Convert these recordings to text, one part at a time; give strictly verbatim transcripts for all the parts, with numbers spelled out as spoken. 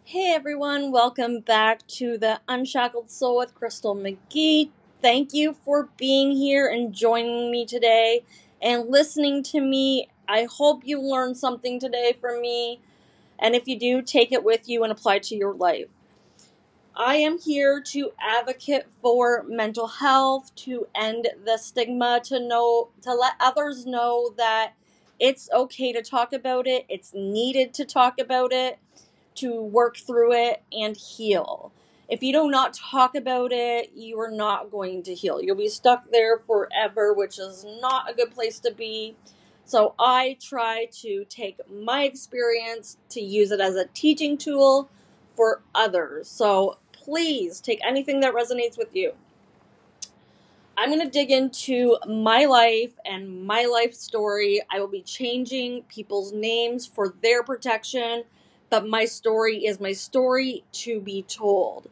Hey everyone, welcome back to the Unshackled Soul with Crystal McGee. Thank you for being here and joining me today and listening to me. I hope you learned something today from me, and if you do, take it with you and apply it to your life. I am here to advocate for mental health, to end the stigma, to know, to let others know that it's okay to talk about it, it's needed to talk about it, to work through it and heal. If you do not talk about it, you are not going to heal. You'll be stuck there forever, which is not a good place to be. So I try to take my experience to use it as a teaching tool for others. So please take anything that resonates with you. I'm going to dig into my life and my life story. I will be changing people's names for their protection, but my story is my story to be told.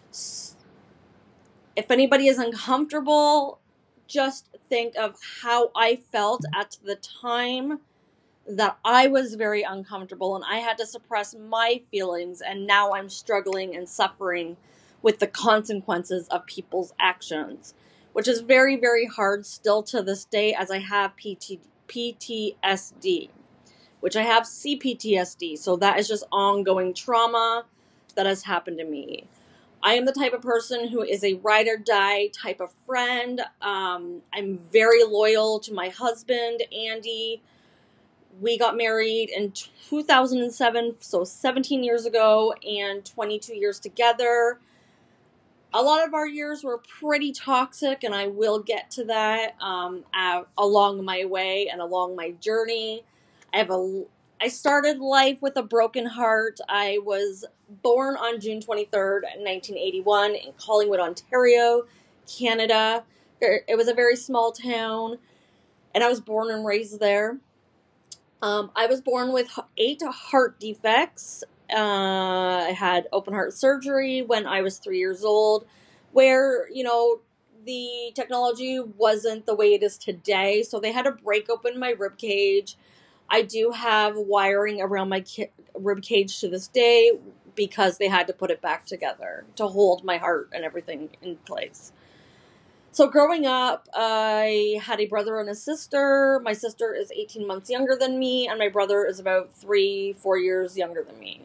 If anybody is uncomfortable, just think of how I felt at the time that I was very uncomfortable and I had to suppress my feelings, and now I'm struggling and suffering with the consequences of people's actions, which is very, very hard still to this day, as I have P T, P T S D, which I have C P T S D, so that is just ongoing trauma that has happened to me. I am the type of person who is a ride or die type of friend. Um, I'm very loyal to my husband, Andy. We got married in two thousand seven, so seventeen years ago, and twenty-two years together. A lot of our years were pretty toxic, and I will get to that um, uh, along my way and along my journey. I have a, I started life with a broken heart. I was born on June twenty-third, nineteen eighty-one, in Collingwood, Ontario, Canada. It was a very small town, and I was born and raised there. Um, I was born with eight heart defects. Uh, I had open heart surgery when I was three years old, where, you know, the technology wasn't the way it is today. So they had to break open my rib cage. I do have wiring around my ki- rib cage to this day because they had to put it back together to hold my heart and everything in place. So growing up, I had a brother and a sister. My sister is eighteen months younger than me, and my brother is about three, four years younger than me.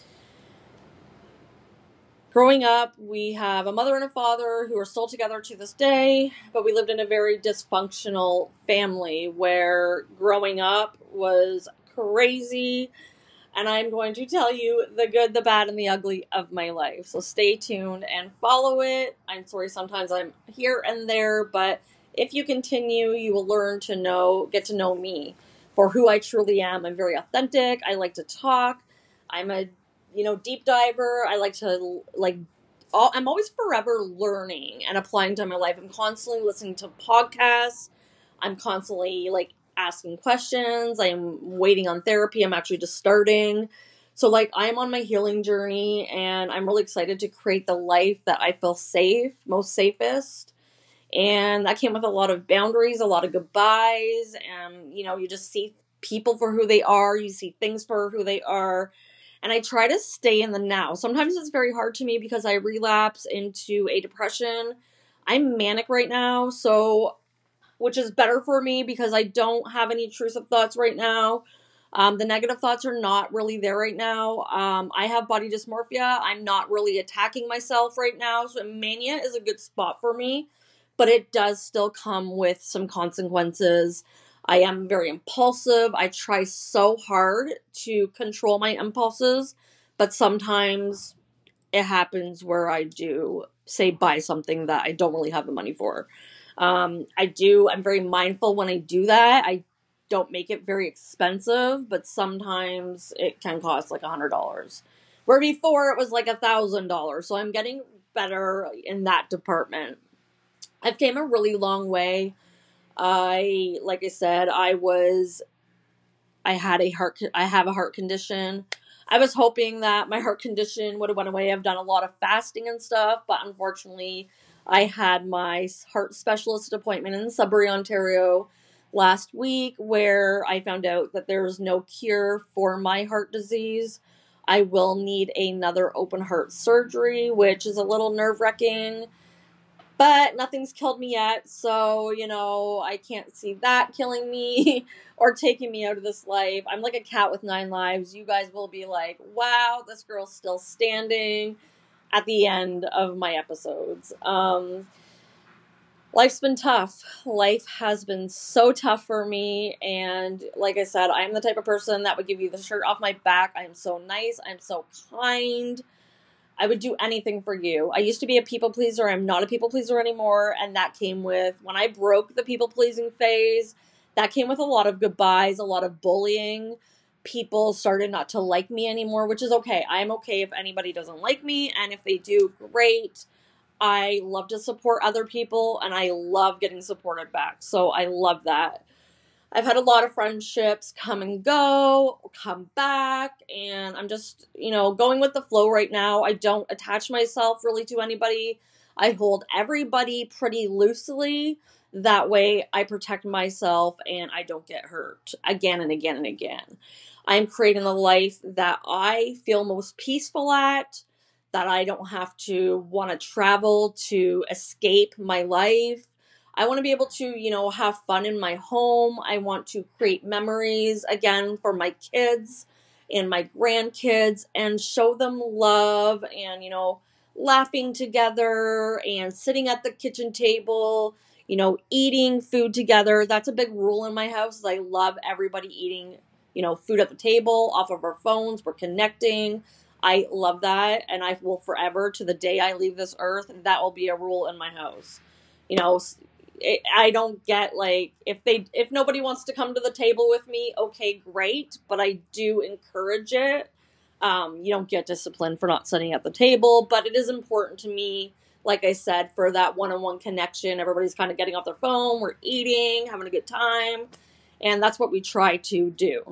Growing up, we have a mother and a father who are still together to this day, but we lived in a very dysfunctional family where growing up was crazy. And I'm going to tell you the good, the bad, and the ugly of my life. So stay tuned and follow it. I'm sorry, sometimes I'm here and there, but if you continue, you will learn to know, get to know me for who I truly am. I'm very authentic. I like to talk. I'm a, you know, deep diver. I like to, like, all, I'm always forever learning and applying to my life. I'm constantly listening to podcasts. I'm constantly, like, asking questions. I am waiting on therapy. I'm actually just starting. So, like, I'm on my healing journey, and I'm really excited to create the life that I feel safe, most safest. And that came with a lot of boundaries, a lot of goodbyes. And, you know, you just see people for who they are. You see things for who they are. And I try to stay in the now. Sometimes it's very hard to me because I relapse into a depression. I'm manic right now, so which is better for me because I don't have any intrusive thoughts right now. Um, the negative thoughts are not really there right now. Um, I have body dysmorphia. I'm not really attacking myself right now. So mania is a good spot for me, but it does still come with some consequences. I am very impulsive. I try so hard to control my impulses, but sometimes it happens where I do, say, buy something that I don't really have the money for. Um, I do, I'm very mindful when I do that. I don't make it very expensive, but sometimes it can cost like a hundred dollars. Where before it was like a thousand dollars. So I'm getting better in that department. I've came a really long way. I, like I said, I was, I had a heart, I have a heart condition. I was hoping that my heart condition would have went away. I've done a lot of fasting and stuff, but unfortunately, I had my heart specialist appointment in Sudbury, Ontario last week, where I found out that there's no cure for my heart disease. I will need another open heart surgery, which is a little nerve-wracking, but nothing's killed me yet, so, you know, I can't see that killing me or taking me out of this life. I'm like a cat with nine lives. You guys will be like, wow, this girl's still standing at the end of my episodes. Um, life's been tough. Life has been so tough for me, and like I said, I'm the type of person that would give you the shirt off my back. I am so nice. I'm so kind. I would do anything for you. I used to be a people pleaser. I'm not a people pleaser anymore. And that came with, when I broke the people pleasing phase, that came with a lot of goodbyes, a lot of bullying. People started not to like me anymore, which is okay. I'm okay if anybody doesn't like me. And if they do, great. I love to support other people, and I love getting supported back. So I love that. I've had a lot of friendships come and go, come back, and I'm just, you know, going with the flow right now. I don't attach myself really to anybody. I hold everybody pretty loosely. That way I protect myself and I don't get hurt again and again and again. I'm creating the life that I feel most peaceful at, that I don't have to want to travel to escape my life. I want to be able to, you know, have fun in my home. I want to create memories, again, for my kids and my grandkids and show them love and, you know, laughing together and sitting at the kitchen table, you know, eating food together. That's a big rule in my house. Is I love everybody eating, you know, food at the table, off of our phones. We're connecting. I love that. And I will forever, to the day I leave this earth, that will be a rule in my house. You know, I don't get, like, if they if nobody wants to come to the table with me, okay, great, but I do encourage it. Um, you don't get disciplined for not sitting at the table, but it is important to me, like I said, for that one-on-one connection. Everybody's kind of getting off their phone, we're eating, having a good time, and that's what we try to do.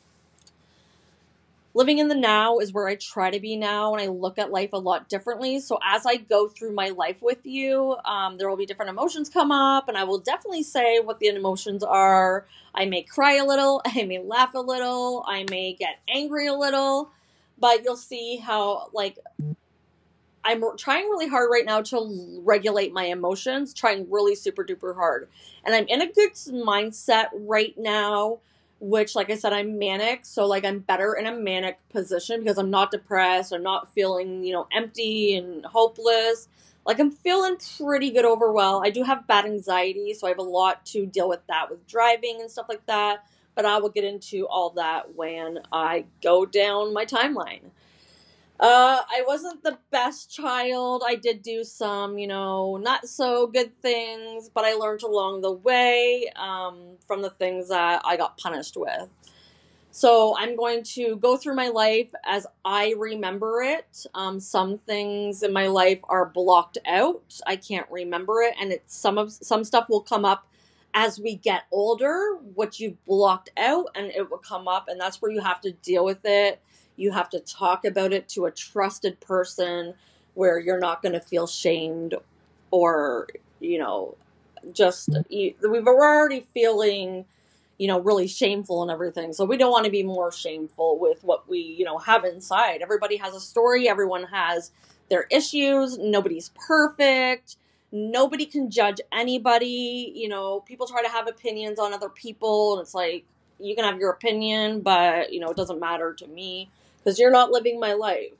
Living in the now is where I try to be now, and I look at life a lot differently. So as I go through my life with you, um, there will be different emotions come up, and I will definitely say what the emotions are. I may cry a little, I may laugh a little, I may get angry a little, but you'll see how, like, I'm trying really hard right now to regulate my emotions, trying really super duper hard. And I'm in a good mindset right now, which, like I said, I'm manic. So, like, I'm better in a manic position because I'm not depressed. I'm not feeling, you know, empty and hopeless. Like, I'm feeling pretty good overall. I do have bad anxiety, so I have a lot to deal with that with driving and stuff like that. But I will get into all that when I go down my timeline. Uh, I wasn't the best child. I did do some, you know, not so good things, but I learned along the way um, from the things that I got punished with. So I'm going to go through my life as I remember it. Um, some things in my life are blocked out. I can't remember it, and it's some of some stuff will come up as we get older, what you've blocked out, and it will come up, and that's where you have to deal with it. You have to talk about it to a trusted person where you're not going to feel shamed or, you know, just, you, we we're already feeling, you know, really shameful and everything. So we don't want to be more shameful with what we, you know, have inside. Everybody has a story. Everyone has their issues. Nobody's perfect. Nobody can judge anybody. You know, people try to have opinions on other people, and it's like, you can have your opinion, but, you know, it doesn't matter to me because you're not living my life.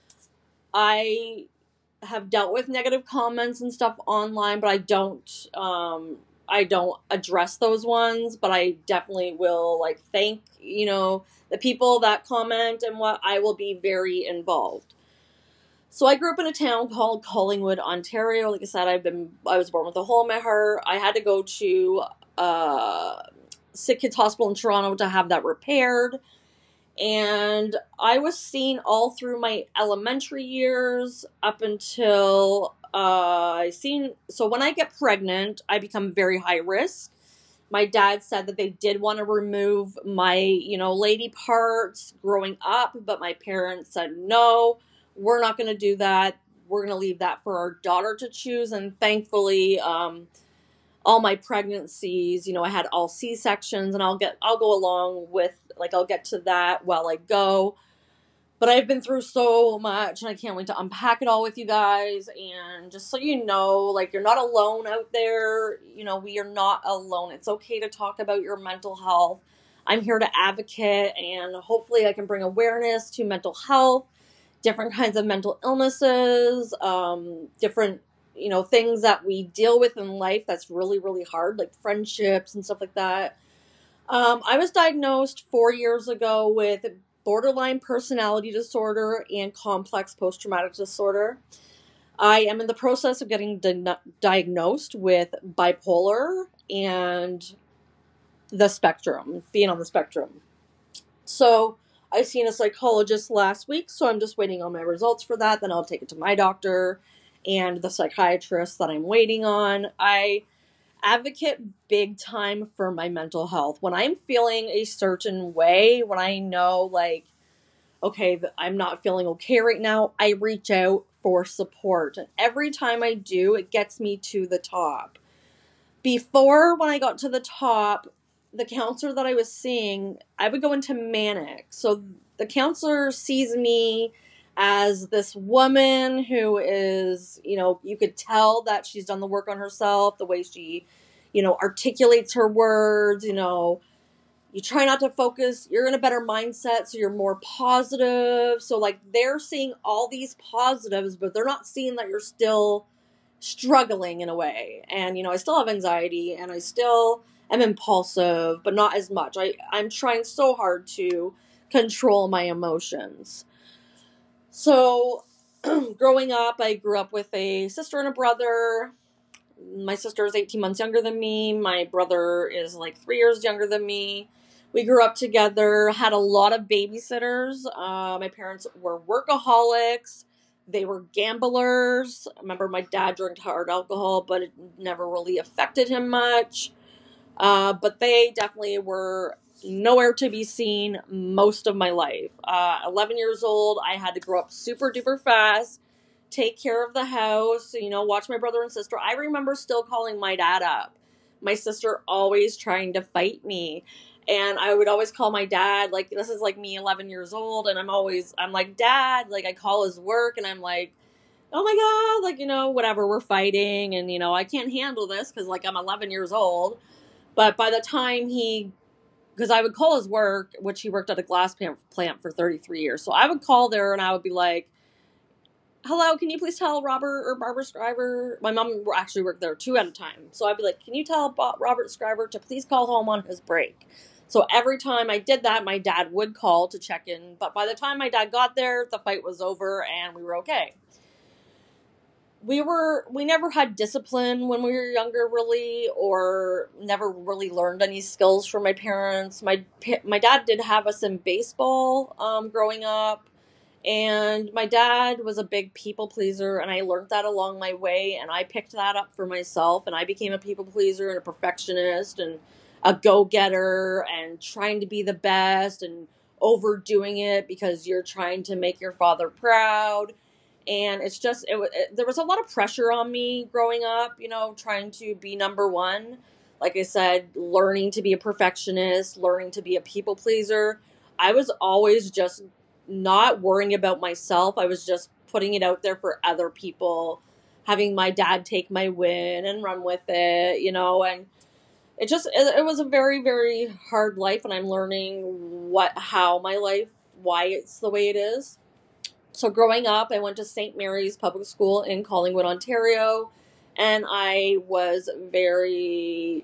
I have dealt with negative comments and stuff online, but I don't, um, I don't address those ones, but I definitely will, like, thank, you know, the people that comment and what. I will be very involved. So I grew up in a town called Collingwood, Ontario. Like I said, I've been, I was born with a hole in my heart. I had to go to, uh, Sick Kids Hospital in Toronto to have that repaired. And I was seen all through my elementary years up until uh, I seen. So when I get pregnant, I become very high risk. My dad said that they did want to remove my, you know, lady parts growing up, but my parents said, no, we're not going to do that. We're going to leave that for our daughter to choose. And thankfully, um, all my pregnancies, you know, I had all C-sections, and I'll get, I'll go along with, like, I'll get to that while I go. But I've been through so much, and I can't wait to unpack it all with you guys. And just so you know, like, you're not alone out there. You know, we are not alone. It's okay to talk about your mental health. I'm here to advocate, and hopefully I can bring awareness to mental health, different kinds of mental illnesses, um, different, you know, things that we deal with in life that's really, really hard, like friendships and stuff like that. Um, I was diagnosed four years ago with borderline personality disorder and complex post-traumatic disorder. I am in the process of getting di- diagnosed with bipolar and the spectrum, being on the spectrum. So I seen a psychologist last week, so I'm just waiting on my results for that. Then I'll take it to my doctor and the psychiatrist that I'm waiting on. I advocate big time for my mental health. When I'm feeling a certain way, when I know, like, okay, I'm not feeling okay right now, I reach out for support. And every time I do, it gets me to the top. Before, when I got to the top, the counselor that I was seeing, I would go into manic. So the counselor sees me as this woman who is, you know, you could tell that she's done the work on herself, the way she, you know, articulates her words, you know, you try not to focus, you're in a better mindset, so you're more positive. So, like, they're seeing all these positives, but they're not seeing that you're still struggling in a way. And, you know, I still have anxiety, and I still am impulsive, but not as much. I, I'm trying so hard to control my emotions. So, growing up, I grew up with a sister and a brother. My sister is eighteen months younger than me. My brother is like three years younger than me. We grew up together, had a lot of babysitters. Uh, my parents were workaholics. They were gamblers. I remember my dad drank hard alcohol, but it never really affected him much. Uh, but they definitely were nowhere to be seen most of my life. Uh, eleven years old, I had to grow up super duper fast, take care of the house, you know, watch my brother and sister. I remember still calling my dad up. My sister always trying to fight me. And I would always call my dad, like, this is like me eleven years old. And I'm always, I'm like, Dad, like, I call his work and I'm like, oh my God, like, you know, whatever, we're fighting. And, you know, I can't handle this because, like, I'm eleven years old. But by the time he, because I would call his work, which he worked at a glass plant for thirty-three years. So I would call there and I would be like, hello, can you please tell Robert or Barbara Scriver? My mom actually worked there two at a time. So I'd be like, can you tell Robert Scriver to please call home on his break? So every time I did that, my dad would call to check in. But by the time my dad got there, the fight was over and we were okay. We were, we never had discipline when we were younger, really, or never really learned any skills from my parents. My, my dad did have us in baseball, um, growing up. And my dad was a big people pleaser, and I learned that along my way, and I picked that up for myself, and I became a people pleaser and a perfectionist and a go-getter and trying to be the best and overdoing it because you're trying to make your father proud. And it's just, it, it, there was a lot of pressure on me growing up, you know, trying to be number one. Like I said, learning to be a perfectionist, learning to be a people pleaser. I was always just not worrying about myself. I was just putting it out there for other people, having my dad take my win and run with it, you know, and it just, it, it was a very, very hard life, and I'm learning what, how my life, why it's the way it is. So growing up, I went to Saint Mary's Public School in Collingwood, Ontario, and I was very,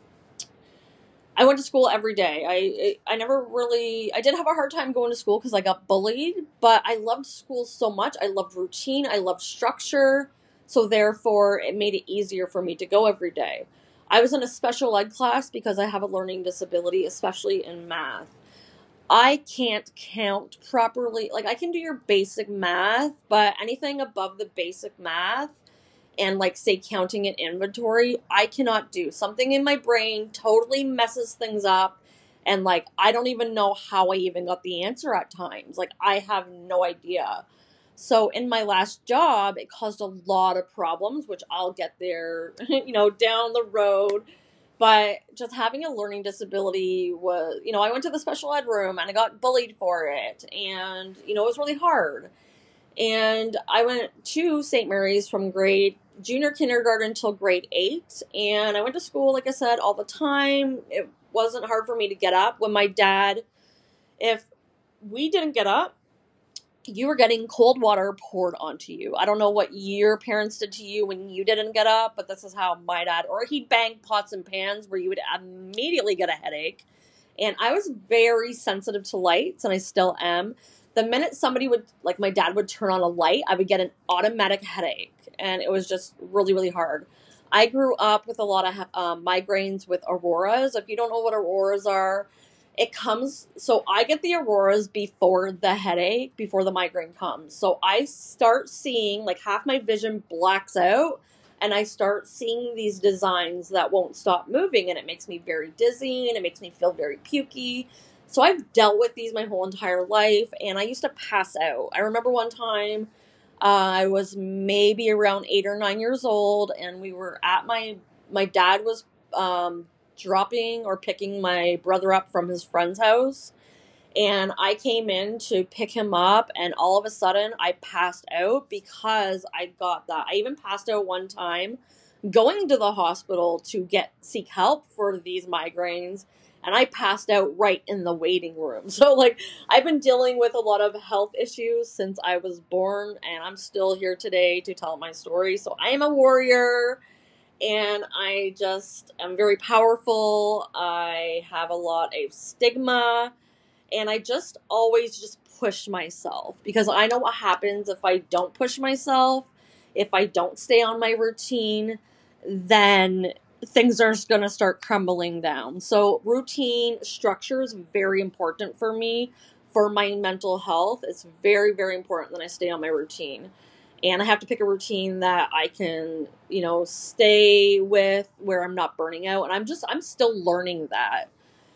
I went to school every day. I I never really, I did have a hard time going to school because I got bullied, but I loved school so much. I loved routine. I loved structure. So therefore, it made it easier for me to go every day. I was in a special ed class because I have a learning disability, especially in math. I can't count properly. Like, I can do your basic math, but anything above the basic math and, like, say counting an inventory, I cannot do. Something in my brain totally messes things up, and, like, I don't even know how I even got the answer at times. Like, I have no idea. So in my last job, it caused a lot of problems, which I'll get there, you know, down the road. But just having a learning disability was, you know, I went to the special ed room and I got bullied for it. And, you know, it was really hard. And I went to Saint Mary's from grade junior kindergarten until grade eight. And I went to school, like I said, all the time. It wasn't hard for me to get up. When my dad, if we didn't get up, you were getting cold water poured onto you. I don't know what your parents did to you when you didn't get up, but this is how my dad, or he'd bang pots and pans where you would immediately get a headache. And I was very sensitive to lights, and I still am. The minute somebody would, like my dad would turn on a light, I would get an automatic headache. And it was just really, really hard. I grew up with a lot of um, migraines with auroras. If you don't know what auroras are, it comes, so I get the auroras before the headache, before the migraine comes. So I start seeing, like, half my vision blacks out, and I start seeing these designs that won't stop moving, and it makes me very dizzy, and it makes me feel very pukey. So I've dealt with these my whole entire life, and I used to pass out. I remember one time, uh, I was maybe around eight or nine years old, and we were at my, my dad was, um, dropping or picking my brother up from his friend's house, and I came in to pick him up, and all of a sudden I passed out because I got that. I even passed out one time going to the hospital to get seek help for these migraines, and I passed out right in the waiting room. So, like, I've been dealing with a lot of health issues since I was born, and I'm still here today to tell my story. So I am a warrior. And I just am very powerful. I have a lot of stigma. And I just always just push myself. Because I know what happens if I don't push myself. If I don't stay on my routine, then things are going to start crumbling down. So routine structure is very important for me. For my mental health, it's very, very important that I stay on my routine. And I have to pick a routine that I can, you know, stay with where I'm not burning out. And I'm just, I'm still learning that.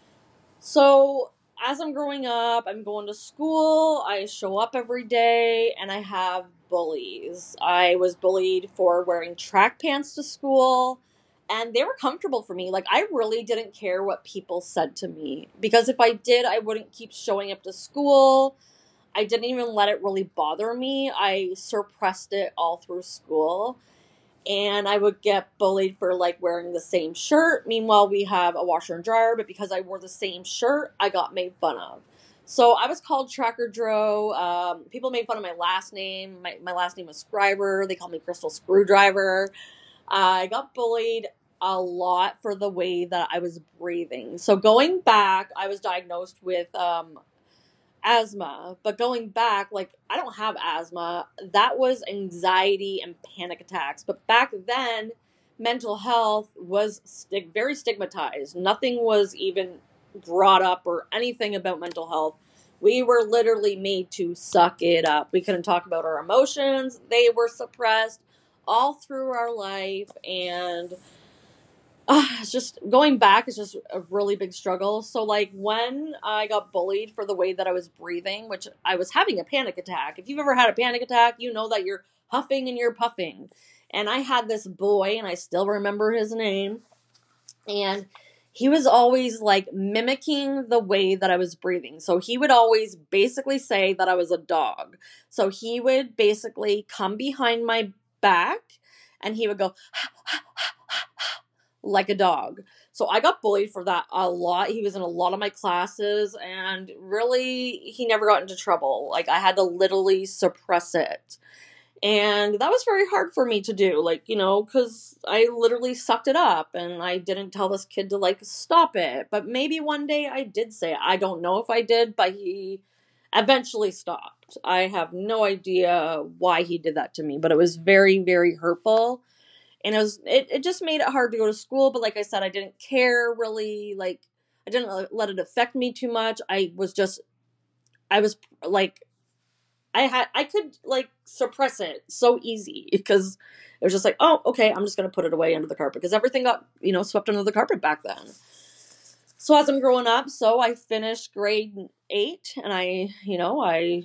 So as I'm growing up, I'm going to school. I show up every day and I have bullies. I was bullied for wearing track pants to school, and they were comfortable for me. Like, I really didn't care what people said to me, because if I did, I wouldn't keep showing up to school. I didn't even let it really bother me. I suppressed it all through school. And I would get bullied for, like, wearing the same shirt. Meanwhile, we have a washer and dryer, but because I wore the same shirt, I got made fun of. So I was called Tracker Dro. Um, people made fun of my last name. My, my last name was Scriber. They called me Crystal Screwdriver. I got bullied a lot for the way that I was breathing. So going back, I was diagnosed with um, asthma, but going back, like, I don't have asthma. That was anxiety and panic attacks. But back then, mental health was stig- very stigmatized. Nothing was even brought up or anything about mental health. We were literally made to suck it up. We couldn't talk about our emotions. They were suppressed all through our life, and uh, it's just going back is just a really big struggle. So, like, when I got bullied for the way that I was breathing, which I was having a panic attack. If you've ever had a panic attack, you know that you're huffing and you're puffing. And I had this boy, and I still remember his name, and he was always, like, mimicking the way that I was breathing. So he would always basically say that I was a dog. So he would basically come behind my back, and he would go like a dog. So I got bullied for that a lot. He was in a lot of my classes, and really, he never got into trouble. Like, I had to literally suppress it. And that was very hard for me to do, like, you know, because I literally sucked it up, and I didn't tell this kid to, like, stop it. But maybe one day I did say it. I don't know if I did, but he eventually stopped. I have no idea why he did that to me, but it was very, very hurtful. And it was, it, it just made it hard to go to school. But like I said, I didn't care really. Like, I didn't let it affect me too much. I was just, I was like, I had, I could, like, suppress it so easy, because it was just like, oh, okay, I'm just going to put it away under the carpet, because everything got, you know, swept under the carpet back then. So as I'm growing up, so I finished grade eight, and I, you know, I,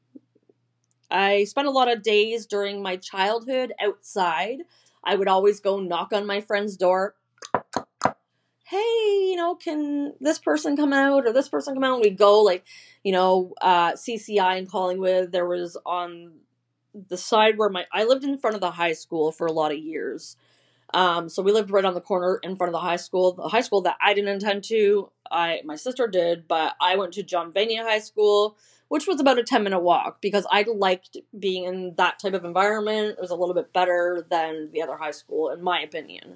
I spent a lot of days during my childhood outside. I would always go knock on my friend's door. hey, you know, can this person come out or this person come out? And we'd go, like, you know, uh, C C I in Collingwood, there was on the side where my, I lived in front of the high school for a lot of years. Um, so we lived right on the corner in front of the high school, the high school that I didn't intend to, I, my sister did, but I went to John Vania High School, which was about a ten minute walk because I liked being in that type of environment. It was a little bit better than the other high school, in my opinion.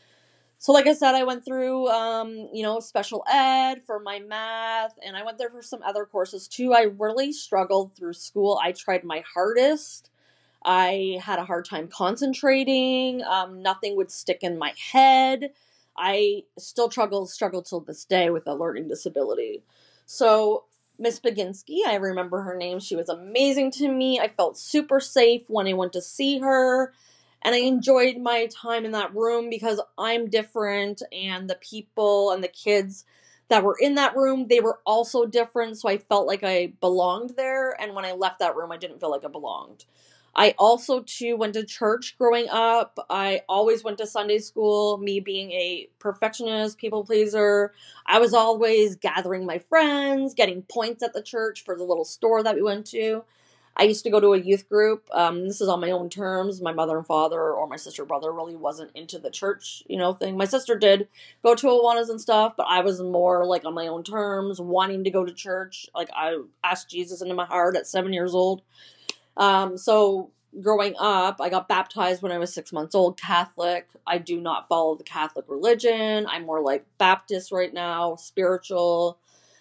So like I said, I went through, um, you know, special ed for my math, and I went there for some other courses too. I really struggled through school. I tried my hardest. I had a hard time concentrating. Um, nothing would stick in my head. I still struggle, struggle till this day with a learning disability. So Miss Baginski, I remember her name. She was amazing to me. I felt super safe when I went to see her. And I enjoyed my time in that room because I'm different, and the people and the kids that were in that room, they were also different, so I felt like I belonged there, and when I left that room, I didn't feel like I belonged. I also, too, went to church growing up. I always went to Sunday school, me being a perfectionist, people pleaser. I was always gathering my friends, getting points at the church for the little store that we went to. I used to go to a youth group. Um, this is on my own terms. My mother and father or my sister brother really wasn't into the church, you know, thing. My sister did go to Awanas and stuff, but I was more like on my own terms, wanting to go to church. Like I asked Jesus into my heart at seven years old. Um, so growing up, I got baptized when I was six months old, Catholic. I do not follow the Catholic religion. I'm more like Baptist right now, spiritual.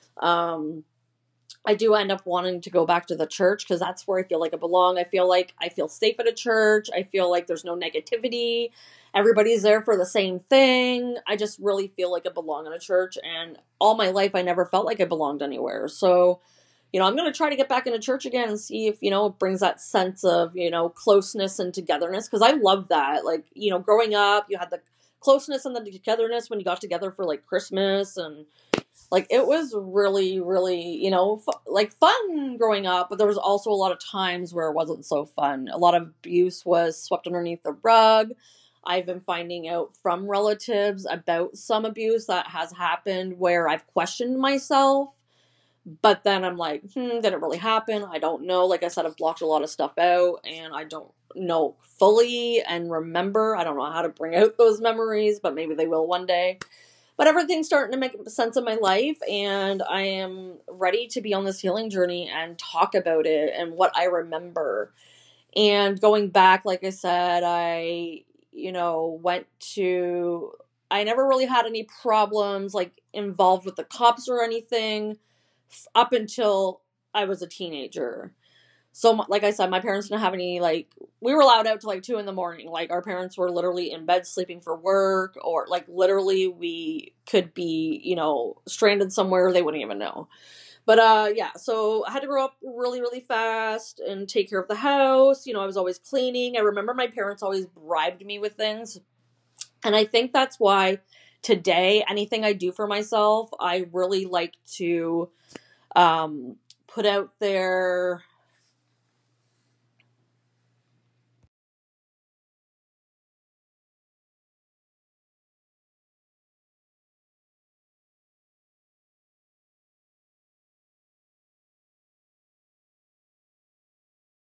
Um, I do end up wanting to go back to the church because that's where I feel like I belong. I feel like I feel safe at a church. I feel like there's no negativity. Everybody's there for the same thing. I just really feel like I belong in a church. And all my life, I never felt like I belonged anywhere. So, you know, I'm going to try to get back into church again and see if, you know, it brings that sense of, you know, closeness and togetherness. Because I love that. Like, you know, growing up, you had the closeness and the togetherness when you got together for like Christmas, and like, it was really, really, you know, fu- like fun growing up, but there was also a lot of times where it wasn't so fun. A lot of abuse was swept underneath the rug. I've been finding out from relatives about some abuse that has happened where I've questioned myself, but then I'm like, hmm, did it really happen? I don't know. Like I said, I've blocked a lot of stuff out, and I don't know fully and remember. I don't know how to bring out those memories, but maybe they will one day. But everything's starting to make sense in my life, and I am ready to be on this healing journey and talk about it and what I remember. And going back, like I said, I, you know, went to, I never really had any problems, like, involved with the cops or anything up until I was a teenager. So, like I said, my parents didn't have any, like, we were allowed out till like two in the morning. Like, our parents were literally in bed sleeping for work, or like literally we could be, you know, stranded somewhere. They wouldn't even know. But, uh, yeah, so I had to grow up really, really fast and take care of the house. You know, I was always cleaning. I remember my parents always bribed me with things. And I think that's why today, anything I do for myself, I really like to, um, put out there